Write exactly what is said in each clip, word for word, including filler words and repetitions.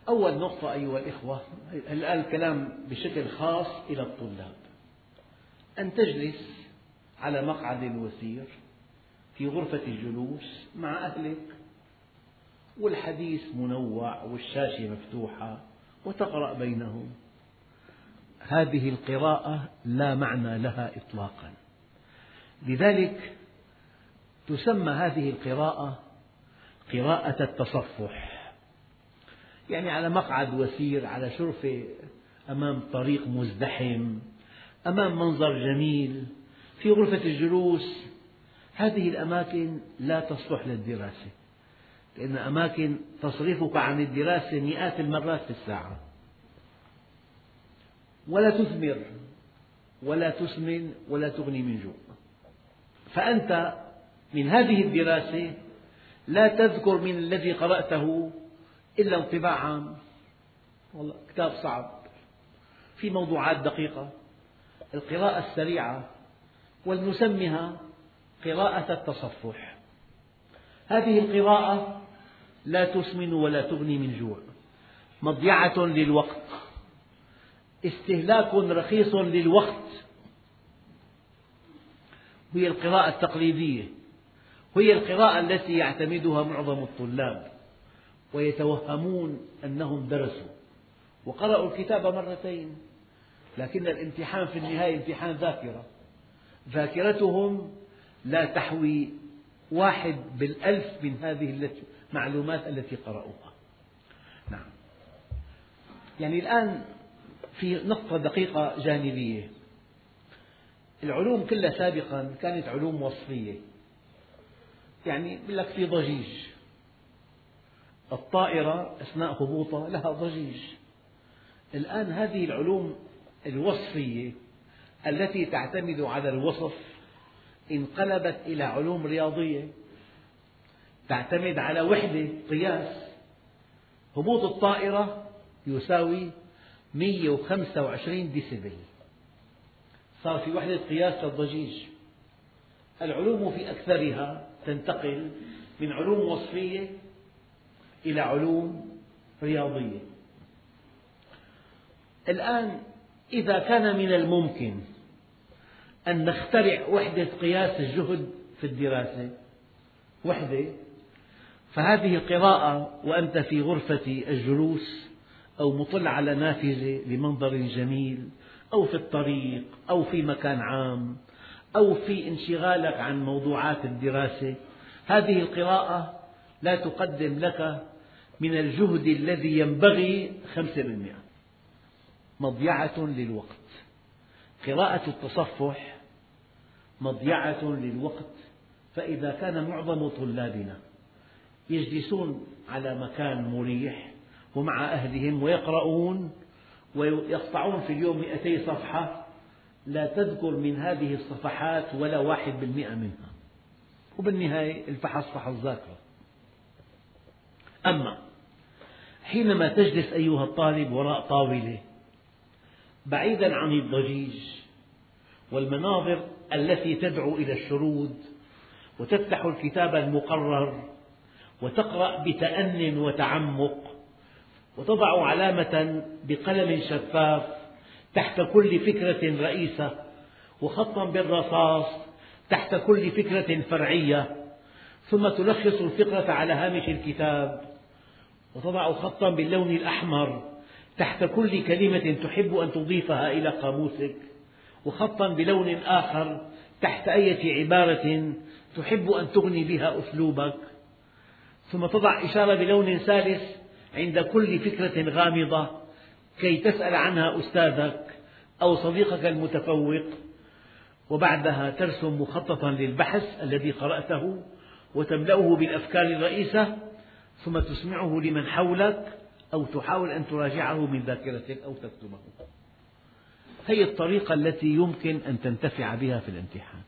أول نقطة أيها الإخوة، الآن الكلام بشكل خاص إلى الطلاب، أن تجلس على مقعد وثير في غرفة الجلوس مع أهلك، والحديث منوع والشاشة مفتوحة وتقرأ بينهم. هذه القراءة لا معنى لها إطلاقا، لذلك تسمى هذه القراءة قراءة التصفح، يعني على مقعد وثير، على شرفة، أمام طريق مزدحم، أمام منظر جميل، في غرفة الجلوس. هذه الأماكن لا تصلح للدراسة، لأن أماكن تصرفك عن الدراسة مئات المرات في الساعة، ولا تثمر ولا تسمن ولا تغني من جوع. فأنت من هذه الدراسة لا تذكر من الذي قرأته إلا انطباع عام، والله كتاب صعب، في موضوعات دقيقة. القراءة السريعة، ولنسمها قراءة التصفح. هذه القراءة لا تسمن ولا تغني من جوع، مضيعة للوقت، استهلاك رخيص للوقت. هي القراءة التقليدية، وهي القراءة التي يعتمدها معظم الطلاب، ويتوهمون أنهم درسوا وقرأوا الكتاب مرتين، لكن الامتحان في النهاية امتحان ذاكرة، ذاكرتهم لا تحوي واحد بالألف من هذه المعلومات التي قرأوها. نعم، يعني الآن في نقطة دقيقة جانبية. العلوم كلها سابقا كانت علوم وصفية، يعني يقول لك في ضجيج، الطائرة أثناء هبوطها لها ضجيج. الآن هذه العلوم الوصفية التي تعتمد على الوصف انقلبت إلى علوم رياضية تعتمد على وحدة قياس. هبوط الطائرة يساوي مئة وخمسة وعشرين ديسيبل، صار في وحدة قياس للضجيج. العلوم في أكثرها تنتقل من علوم وصفية إلى علوم رياضية. الآن إذا كان من الممكن أن نخترع وحدة قياس الجهد في الدراسة، وحدة، فهذه القراءة وأنت في غرفة الجلوس أو مطل على نافذة لمنظر جميل، أو في الطريق، أو في مكان عام، أو في انشغالك عن موضوعات الدراسة، هذه القراءة لا تقدم لك من الجهد الذي ينبغي خمسة بالمئة، مضيعة للوقت. قراءة التصفح مضيعة للوقت. فإذا كان معظم طلابنا يجلسون على مكان مريح ومع أهلهم ويقرؤون ويقطعون في اليوم مئتي صفحة، لا تذكر من هذه الصفحات ولا واحد بالمئة منها، وبالنهاية الفحص فحص ذاكرة. أما حينما تجلس أيها الطالب وراء طاولة بعيدا عن الضجيج والمناظر التي تدعو إلى الشرود، وتفتح الكتاب المقرر وتقرأ بتأن وتعمق، وتضع علامة بقلم شفاف تحت كل فكرة رئيسة، وخطا بالرصاص تحت كل فكرة فرعية، ثم تلخص الفكرة على هامش الكتاب، وتضع خطا باللون الأحمر تحت كل كلمة تحب أن تضيفها إلى قاموسك، وخطا بلون آخر تحت أي عبارة تحب أن تغني بها أسلوبك، ثم تضع إشارة بلون ثالث عند كل فكرة غامضة كي تسأل عنها أستاذك أو صديقك المتفوق، وبعدها ترسم مخططا للبحث الذي قرأته وتملأه بالأفكار الرئيسة، ثم تسمعه لمن حولك أو تحاول أن تراجعه من ذاكرتك أو تكتبه. هي الطريقة التي يمكن أن تنتفع بها في الامتحان.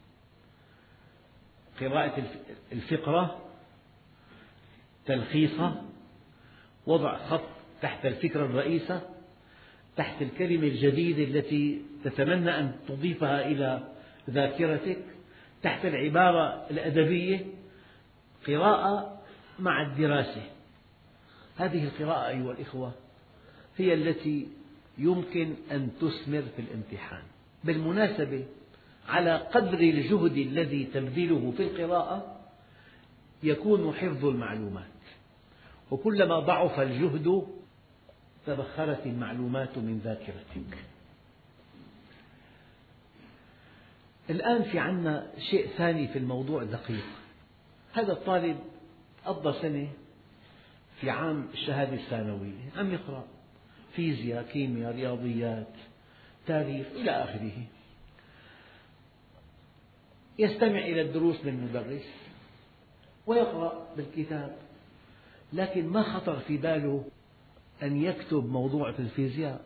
قراءة الفقرة، تلخيصها، وضع خط تحت الفكرة الرئيسة، تحت الكلمة الجديدة التي تتمنى أن تضيفها إلى ذاكرتك، تحت العبارة الأدبية. قراءة مع الدراسة. هذه القراءة أيها الإخوة هي التي يمكن أن تثمر في الامتحان. بالمناسبة، على قدر الجهد الذي تبذله في القراءة يكون حفظ المعلومات، وكلما ضعف الجهد تبخرت المعلومات من ذاكرتك. الآن في عندنا شيء ثاني في الموضوع دقيق. هذا الطالب قضى سنة في عام الشهادة الثانوية عم يقرأ فيزياء، كيمياء، رياضيات، تاريخ إلى آخره، يستمع إلى الدروس من المدرس ويقرأ بالكتاب، لكن ما خطر في باله أن يكتب موضوع في الفيزياء.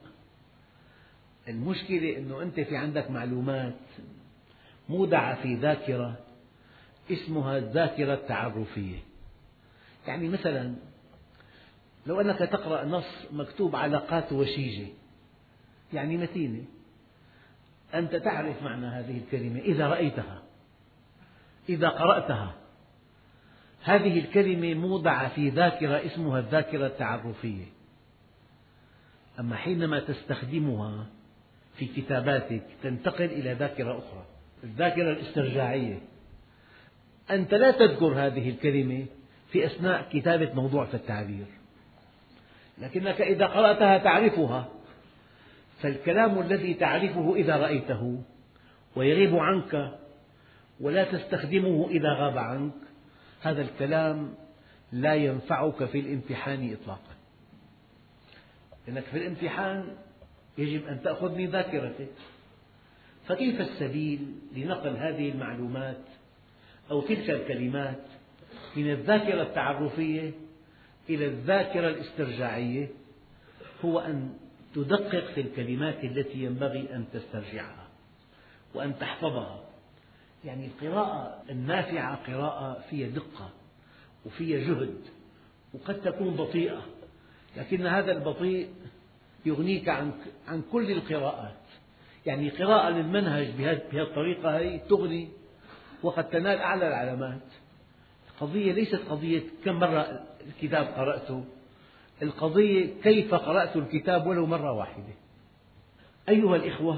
المشكلة أنه أنت في عندك معلومات مودعة في ذاكرة اسمها الذاكرة التعرفية. يعني مثلا لو أنك تقرأ نص مكتوب علاقات وشيجة، يعني متينة، أنت تعرف معنى هذه الكلمة إذا رأيتها، إذا قرأتها. هذه الكلمة مودعة في ذاكرة اسمها الذاكرة التعرفية. أما حينما تستخدمها في كتاباتك تنتقل إلى ذاكرة أخرى، الذاكرة الاسترجاعية. أنت لا تذكر هذه الكلمة في أثناء كتابة موضوع في التعبير، لكنك إذا قرأتها تعرفها. فالكلام الذي تعرفه إذا رأيته ويغيب عنك ولا تستخدمه إذا غاب عنك، هذا الكلام لا ينفعك في الامتحان إطلاقا، لأنك في الامتحان يجب أن تأخذ من ذاكرتك. فكيف السبيل لنقل هذه المعلومات أو تلك الكلمات من الذاكرة التعرفية إلى الذاكرة الاسترجاعية؟ هو أن تدقق في الكلمات التي ينبغي أن تسترجعها وأن تحفظها. يعني القراءة النافعة قراءة فيها دقة وفيها جهد، وقد تكون بطيئة، لكن هذا البطيء يغنيك عن عن كل القراءات. يعني قراءة للمنهج بهذه الطريقة هي تغني وقد تنال أعلى العلامات. القضية ليست قضية كم مرة الكتاب قرأته، القضية كيف قرأت الكتاب ولو مرة واحدة. أيها الإخوة،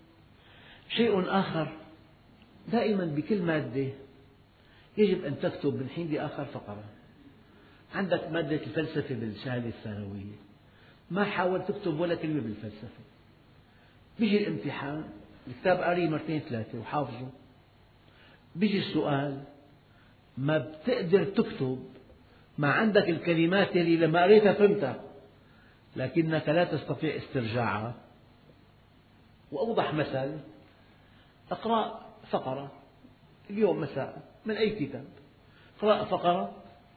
شيء آخر، دائما بكل مادة يجب أن تكتب من حين لآخر فقرة. عندك مادة الفلسفة بالشهادة الثانوية، ما حاول تكتب ولا كلمة بالفلسفة. بيجي الامتحان الكتاب قاريه مرتين ثلاثة وحافظه، بيجي السؤال ما بتقدر تكتب، ما عندك الكلمات اللي لما قريتها فهمتها لكنك لا تستطيع استرجاعها. وأوضح مثل، اقرأ فقرة اليوم مساء من أي كتاب، اقرأ فقرة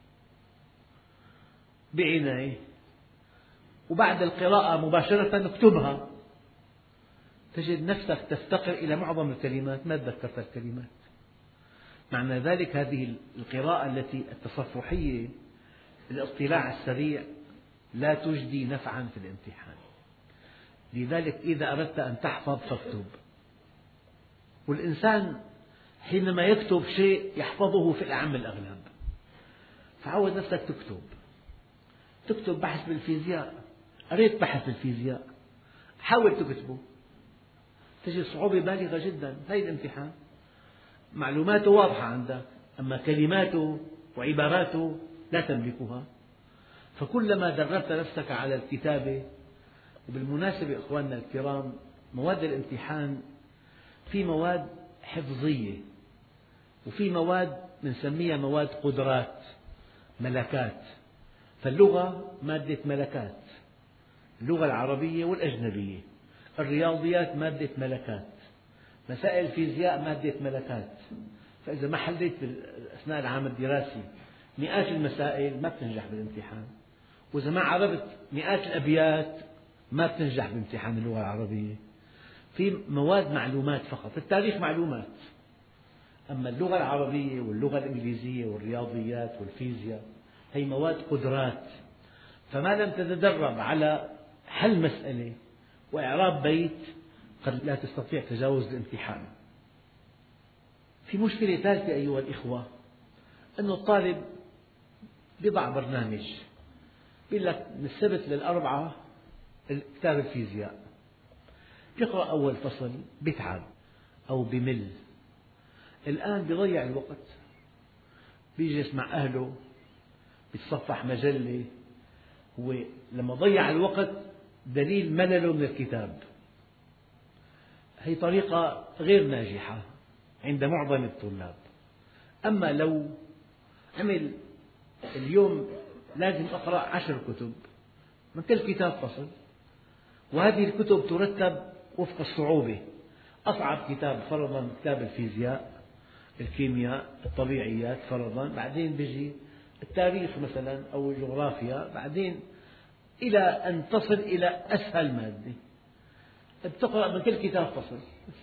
بعناية، وبعد القراءة مباشرة اكتبها، تجد نفسك تفتقر إلى معظم الكلمات ما تذكرت الكلمات. معنى ذلك هذه القراءة التي التصفحية، الاطلاع السريع، لا تجدي نفعا في الامتحان. لذلك إذا أردت أن تحفظ فاكتب. والإنسان حينما يكتب شيء يحفظه في الأعم الأغلب. فعود نفسك تكتب، تكتب بحث بالفيزياء، قريت بحث بالفيزياء، حاول تكتبه، تجد صعوبة بالغة جدا. هذا الامتحان معلوماته واضحة عندك، أما كلماته وعباراته لا تملكها. فكلما دربت نفسك على الكتابة. وبالمناسبة إخواننا الكرام، مواد الامتحان في مواد حفظية وفي مواد بنسميها مواد قدرات، ملكات. فاللغة مادة ملكات، اللغة العربية والأجنبية. الرياضيات مادة ملكات، مسائل الفيزياء مادة ملكات. فإذا ما حليت أثناء العام الدراسي مئات المسائل ما بتنجح بالامتحان، وإذا ما عرفت مئات الأبيات ما بتنجح بامتحان اللغة العربية. في مواد معلومات فقط، التاريخ معلومات، أما اللغة العربية واللغة الإنجليزية والرياضيات والفيزياء هي مواد قدرات. فما لم تتدرب على حل مسألة وإعراب بيت قد لا تستطيع تجاوز الامتحان. في مشكلة ثالثة أيها الإخوة، أن الطالب يضع برنامج، يقول لك من السبت للأربعاء كتاب الفيزياء، يقرأ أول فصل بيتعب أو بمل، الآن بيضيع الوقت، بيجلس مع أهله، بيتصفح مجلة. هو لما ضيع الوقت دليل ملله من الكتاب. هي طريقة غير ناجحة عند معظم الطلاب. أما لو عمل اليوم لازم أقرأ عشر كتب، من كل كتاب فصل، وهذه الكتب ترتب وفق الصعوبة. أصعب كتاب فرضا كتاب الفيزياء، الكيمياء، الطبيعيات فرضا، بعدين بيجي التاريخ مثلا أو الجغرافيا، بعدين إلى أن تصل إلى أسهل مادة. تقرأ من كل كتاب فصل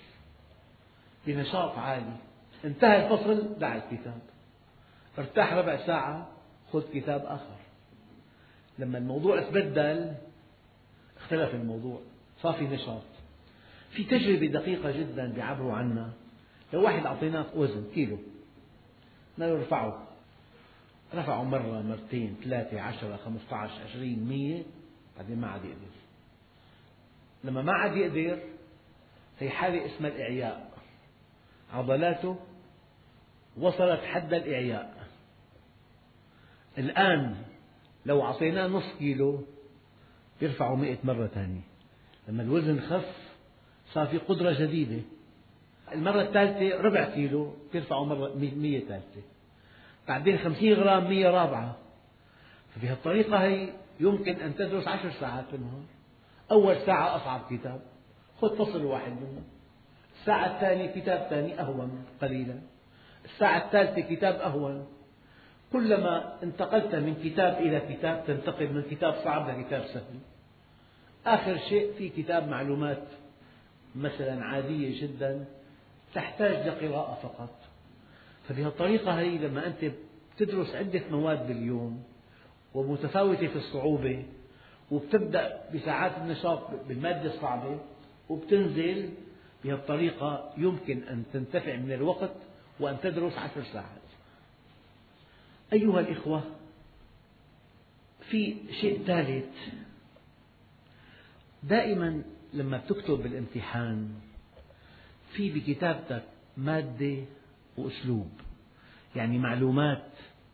بنشاط عالي، انتهى الفصل دع الكتاب، ارتاح ربع ساعة خذ كتاب آخر. لما الموضوع تبدل اختلف الموضوع، صار في نشاط. في تجربة دقيقة جدا بيعبروا عنها. لو واحد أعطيناه وزن كيلو بدنا نرفعه، رفعه مرة مرتين ثلاثة عشرة خمسة عشر عشرين مية، بعدين ما عاد يقدر. لما ما عاد يقدر هي حالة اسمها الإعياء، عضلاته وصلت حد الإعياء. الآن لو أعطيناه نصف كيلو يرفعه مئة مرة ثانية. لما الوزن خف صار في قدرة جديدة، المرة الثالثة ربع كيلو يرفعه مرة مية ثالثة، بعدين خمسين غرام مية رابعة. فبهالطريقة هي يمكن أن تدرس عشر ساعات في النهار. أول ساعة أصعب كتاب خذ فصل واحد منه، الساعة الثانية كتاب ثاني أهون قليلا، الساعة الثالثة كتاب أهون. كلما انتقلت من كتاب إلى كتاب تنتقل من كتاب صعب لكتاب سهل. آخر شيء في كتاب معلومات مثلا عادية جدا تحتاج لقراءة فقط. فبهالطريقة هي لما أنت تدرس عدة مواد باليوم ومتفاوتة في الصعوبة، وبتبدأ بساعات النشاط بالمادة الصعبة وبتنزل بهالطريقة، يمكن أن تنتفع من الوقت وأن تدرس عشر ساعات. أيها الإخوة، في شيء ثالث. دائما لما بتكتب بالامتحان في بكتابتك مادة وأسلوب، يعني معلومات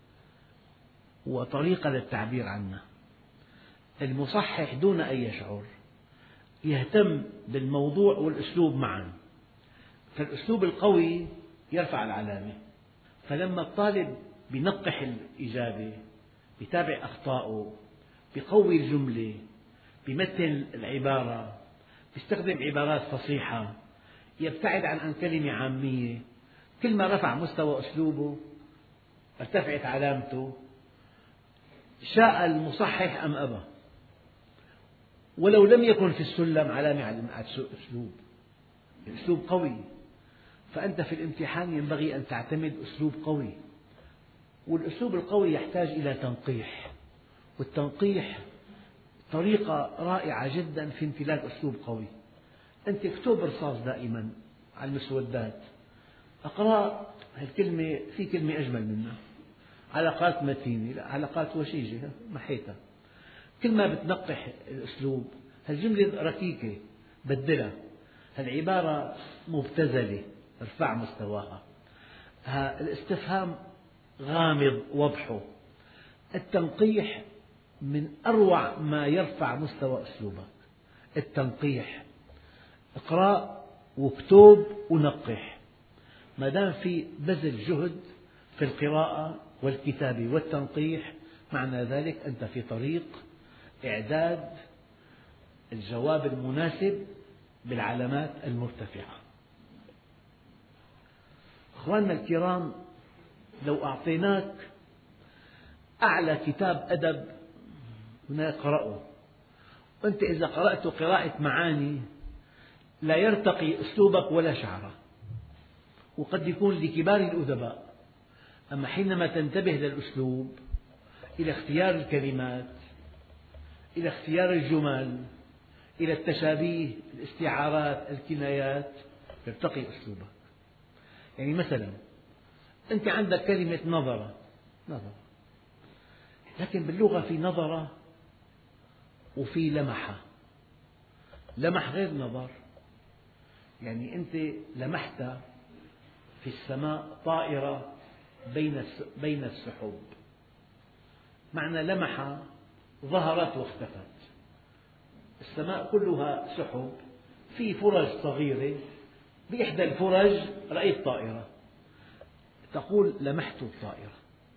وطريقة للتعبير عنها. المصحح دون أن يشعر يهتم بالموضوع والأسلوب معا، فالأسلوب القوي يرفع العلامة. فلما الطالب بينقح الإجابة، بيتابع أخطاؤه، بيقوي الجملة، بيمثل العبارة، بيستخدم عبارات فصيحة، يبتعد عن عن كلمة عامية، كل ما رفع مستوى أسلوبه ارتفعت علامته، شاء المصحح أم أبى. ولو لم يكن في السلم علامة على أسلوب، أسلوب قوي. فأنت في الامتحان ينبغي أن تعتمد أسلوب قوي، والأسلوب القوي يحتاج إلى تنقيح، والتنقيح طريقة رائعة جدا في امتلاك أسلوب قوي. أنت اكتب رصاص دائما على المسودات، أقرأ هالكلمة، في كلمة أجمل منها، علاقات متينة، لا علاقات وشيجة محيتها. كل ما بتنقح الأسلوب، هالجملة ركيكة بدلها، هالعبارة مبتذلة ارفع مستواها، الاستفهام غامض وضحه. التنقيح من أروع ما يرفع مستوى أسلوبك. التنقيح، اقرأ واكتب ونقح. ما دام في بذل جهد في القراءة والكتابة والتنقيح، معنى ذلك أنت في طريق إعداد الجواب المناسب بالعلامات المرتفعة. أخواننا الكرام، لو أعطيناك أعلى كتاب أدب هنا اقرأه، وأنت إذا قرأته قراءة معاني لا يرتقي أسلوبك ولا شعرك، وقد يكون لكبار الأدباء. أما حينما تنتبه للأسلوب، إلى اختيار الكلمات، إلى اختيار الجمل، إلى التشابيه، الاستعارات، الكنايات، يرتقي أسلوبك. يعني مثلا أنت عندك كلمة نظرة، نظرة، لكن باللغة في نظرة وفي لمحة. لمح غير نظر. يعني أنت لمحت في السماء طائرة بين بين السحب، معنى لمح ظهرت واختفت. السماء كلها سحب، في فرج صغيرة، بإحدى الفرج رأيت طائرة، تقول لمحت الطائرة.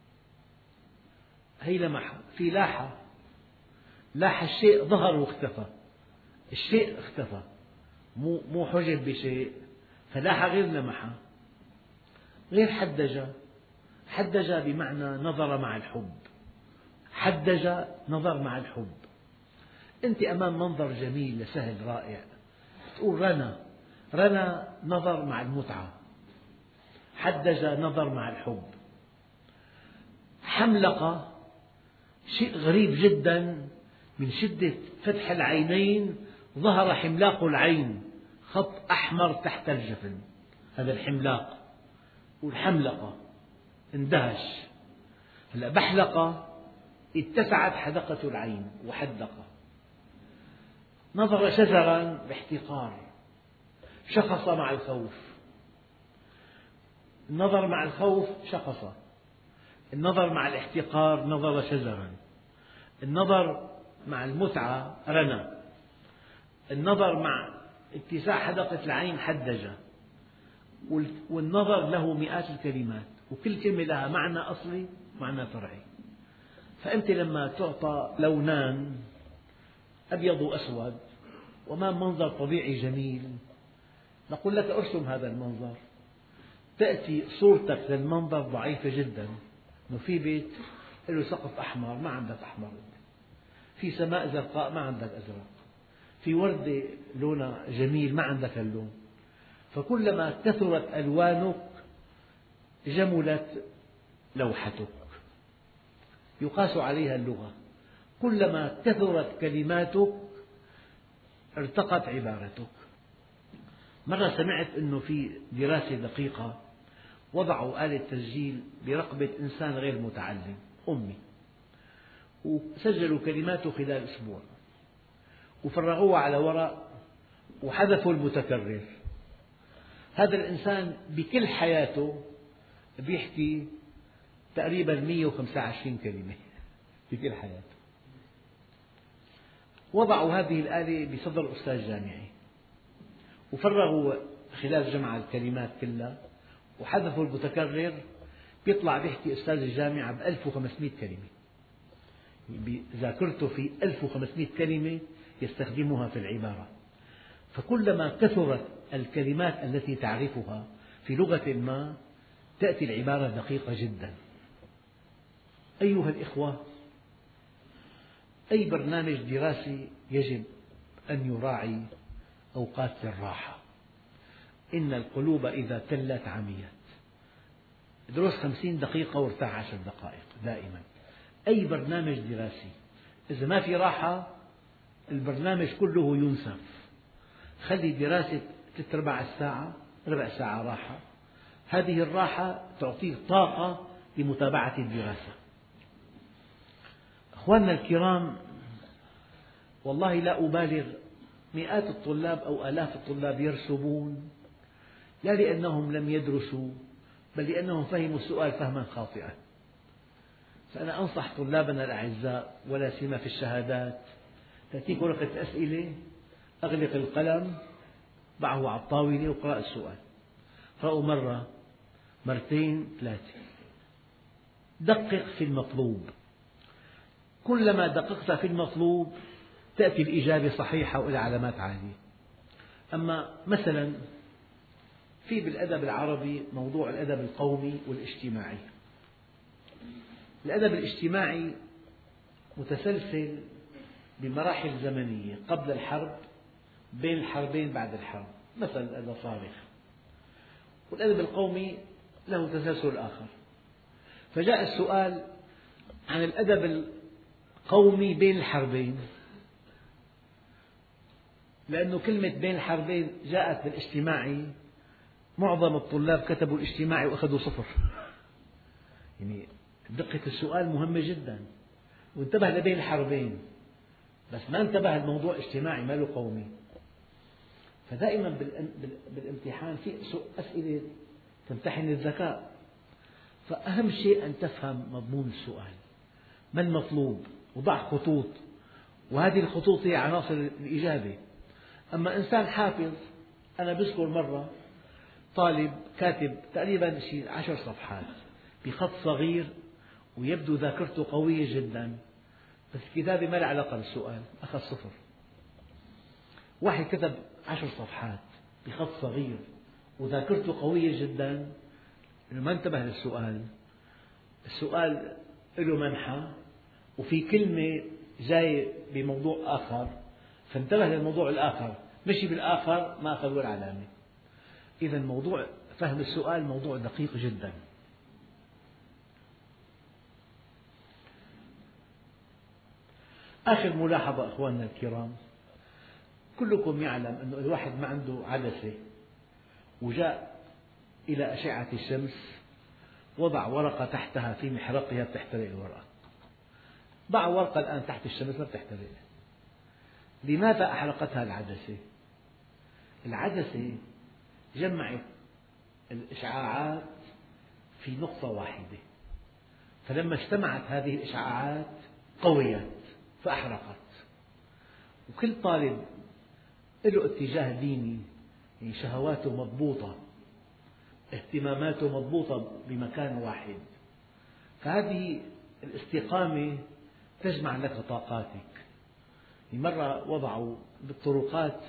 هي لمحة. في لاحة، لاح الشيء ظهر واختفى، الشيء اختفى، مو مو حجب بشيء، فلاح غير لمحة. غير حدج. حدج بمعنى نظر مع الحب، حدج نظر مع الحب. أنت أمام منظر جميل سهل رائع، تقول رنا، رنا نظر مع المتعة، حدج نظر مع الحب. حملقة شيء غريب جدا، من شدة فتح العينين ظهر حملاق العين، خط أحمر تحت الجفن، هذا الحملاق. والحملقة اندهش. هلا بحلقة اتسعت حدقة العين وحدقة. نظر شزرا باحتقار، شخص مع الخوف. النظر مع الخوف شخص، النظر مع الاحتقار نظر شزرا، النظر مع المتعة رنى، النظر مع اتساع حدقة العين حدج. والنظر له مئات الكلمات، وكل كلمة لها معنى أصلي ومعنى فرعي. فأنت لما تعطى لونان أبيض وأسود وأمام منظر طبيعي جميل، نقول لك ارسم هذا المنظر، تأتي صورتك للمنظر ضعيفة جدا. إنه في بيت له سقف أحمر، ما عندك أحمر، في سماء زرقاء ما عندك أزرق، في وردة لونها جميل ما عندك اللون. فكلما كثرت ألوانك جملت لوحتك، يقاس عليها اللغة. كلما كثرت كلماتك ارتقت عبارتك. مرة سمعت أنه في دراسة دقيقة وضعوا آلة تسجيل برقبة إنسان غير متعلم أمي، وسجلوا كلماته خلال أسبوع، وفرغوها على ورق وحذفوا المتكرر. هذا الإنسان بكل حياته بيحكي تقريبا مئة وخمسة وعشرين كلمة بكل حياته. وضعوا هذه الآلة بصدر أستاذ جامعي، وفرغوا خلال الجمعة الكلمات كلها وحذفوا المتكرر، بيطلع بيحكي أستاذ الجامعة بألف وخمسمئة كلمة. بذاكرته في ألف وخمسمئة كلمة يستخدمها في العبارة. فكلما كثرت الكلمات التي تعرفها في لغة ما تأتي العبارة دقيقة جدا. أيها الإخوة، أي برنامج دراسي يجب أن يراعي أوقات الراحة. إن القلوب إذا تلت عميت. ادرس خمسين دقيقة وارتاح عشر دقائق دائما. أي برنامج دراسي إذا ما في راحة البرنامج كله ينسف. خلي دراسة ثلاث أرباع الساعة، ربع ساعة راحة، هذه الراحة تعطيك طاقة لمتابعة الدراسة. أخواننا الكرام، والله لا أبالغ، مئات الطلاب أو آلاف الطلاب يرسبون، لا لأنهم لم يدرسوا بل لأنهم فهموا السؤال فهما خاطئا. فأنا أنصح طلابنا الأعزاء، ولا سيما في الشهادات، تأتيك ورقة أسئلة، أغلق القلم، ضعه على الطاولة واقرأ السؤال. اقرأه مرة، مرتين، ثلاثة. دقق في المطلوب. كلما دققت في المطلوب تأتي الإجابة صحيحة وإلى علامات عالية. أما مثلا في بالأدب العربي موضوع الأدب القومي والاجتماعي. الأدب الاجتماعي متسلسل بمراحل زمنية، قبل الحرب، بين الحربين، بعد الحرب، مثل الأدب صارخ. والأدب القومي له تسلسل آخر. فجاء السؤال عن الأدب القومي بين الحربين، لأن كلمة بين الحربين جاءت بالاجتماعي، معظم الطلاب كتبوا الاجتماعي وأخذوا صفر. يعني دقة السؤال مهمة جدا، وانتبه لبين الحربين، بس ما انتبه الموضوع اجتماعي ما له قومي. فدائما بالامتحان في أسئلة تمتحن الذكاء، فأهم شيء أن تفهم مضمون السؤال، ما المطلوب، وضع خطوط، وهذه الخطوط هي عناصر الإجابة. أما إنسان حافظ، أنا بذكر مرة طالب كاتب تقريبا شيء عشر صفحات بخط صغير ويبدو ذاكرته قوية جدا، بس الكتابة ما لها علاقة بالسؤال، أخذ صفر. واحد كتب عشر صفحات بخط صغير وذاكرته قوية جدا، إنه ما انتبه للسؤال. السؤال له منحى وفي كلمة جاية بموضوع آخر، فانتبه للموضوع الآخر، مشي بالآخر ما أخذ ولا علامة. إذا موضوع فهم السؤال موضوع دقيق جدا. آخر ملاحظة أخواننا الكرام، كلكم يعلم أن الواحد ما عنده عدسة وجاء إلى أشعة الشمس وضع ورقة تحتها في محرقها بتحترق الورقة. ضع ورقة الآن تحت الشمس ما بتحترق. لماذا أحرقتها العدسة؟ العدسة جمعت الإشعاعات في نقطة واحدة، فلما اجتمعت هذه الإشعاعات قويت فأحرقت. وكل طالب له اتجاه ديني، يعني شهواته مضبوطة، اهتماماته مضبوطة بمكان واحد، فهذه الاستقامة تجمع لك طاقاتك. مرة وضعوا بالطرقات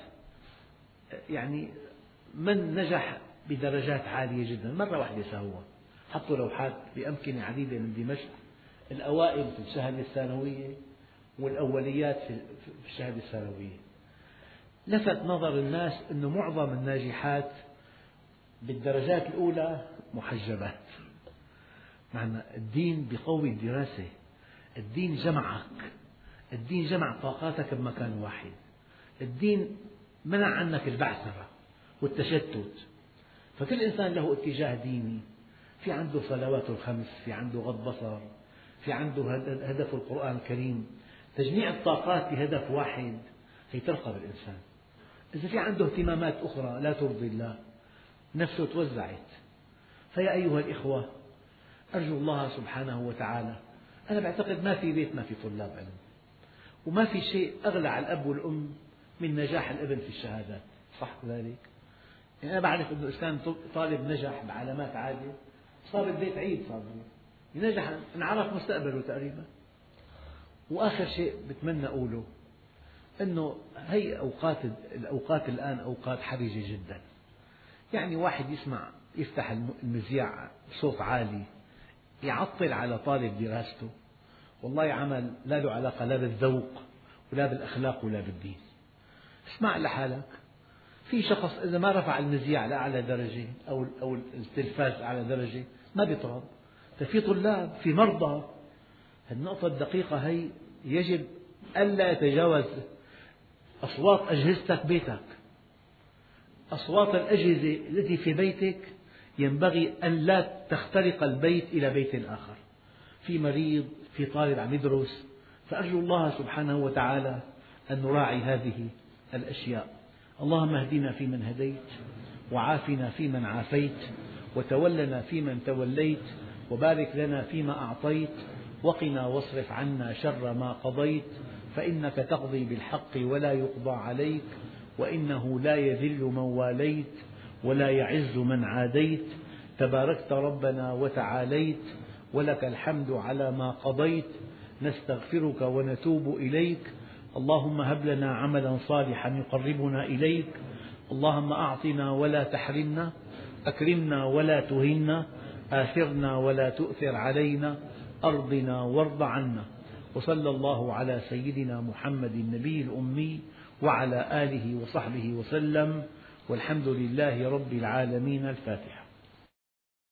يعني من نجح بدرجات عالية جدا، مرة واحدة سووها، حطوا لوحات بأمكنة عديدة من دمشق، الأوائل في الشهادة الثانوية والأوليات في الشهادة الثانوية. لفت نظر الناس أن معظم الناجحات بالدرجات الأولى محجبات. معنى الدين بقوي الدراسة، الدين جمعك، الدين جمع طاقاتك بمكان واحد، الدين منع عنك البعثرة والتشتت. فكل إنسان له اتجاه ديني، في عنده صلواته الخمس، في عنده غض بصر، في عنده هدف القرآن الكريم. تجميع الطاقات بهدف واحد هي ترقى بالإنسان. إذا في عنده اهتمامات أخرى لا ترضي الله، نفسه توزعت. فيا أيها الإخوة، أرجو الله سبحانه وتعالى، أنا بعتقد ما في بيت ما في طلاب علم، وما في شيء أغلى على الأب والأم من نجاح الابن في الشهادات، صح ذلك؟ يعني أنا بعرف أنه إذا كان طالب نجح بعلامات عالية صار البيت عيد، صار نجح انعرف مستقبله تقريبا. وآخر شيء بتمنى أقوله أنه هي أوقات الأوقات الآن أوقات حرجة جدا. يعني واحد يسمع يفتح المذياع بصوت عالي يعطل على طالب دراسته، والله عمل لا له علاقة لا بالذوق ولا بالأخلاق ولا بالدين. اسمع لحالك. في شخص إذا ما رفع المذياع لأعلى درجة أو أو التلفاز أعلى درجة ما بيطرب. ففي طلاب، في مرضى. النقطة الدقيقة هي يجب ألا يتجاوز أصوات أجهزتك بيتك. أصوات الأجهزة التي في بيتك ينبغي أن لا تخترق البيت إلى بيت آخر. في مريض، في طالب عم يدرس، فأرجو الله سبحانه وتعالى أن نراعي هذه الأشياء. اللهم اهدنا فيمن هديت، وعافنا فيمن عافيت، وتولنا فيمن توليت، وبارك لنا فيما أعطيت، وقنا واصرف عنا شر ما قضيت، فإنك تقضي بالحق ولا يقضى عليك، وإنه لا يذل من واليت ولا يعز من عاديت، تباركت ربنا وتعاليت، ولك الحمد على ما قضيت، نستغفرك ونتوب إليك. اللهم هب لنا عملا صالحا يقربنا إليك، اللهم أعطنا ولا تحرمنا، أكرمنا ولا تهنا، آثرنا ولا تؤثر علينا، أرضنا وارض عنا. وصلى الله على سيدنا محمد النبي الأمي وعلى آله وصحبه وسلم، والحمد لله رب العالمين. الفاتحة.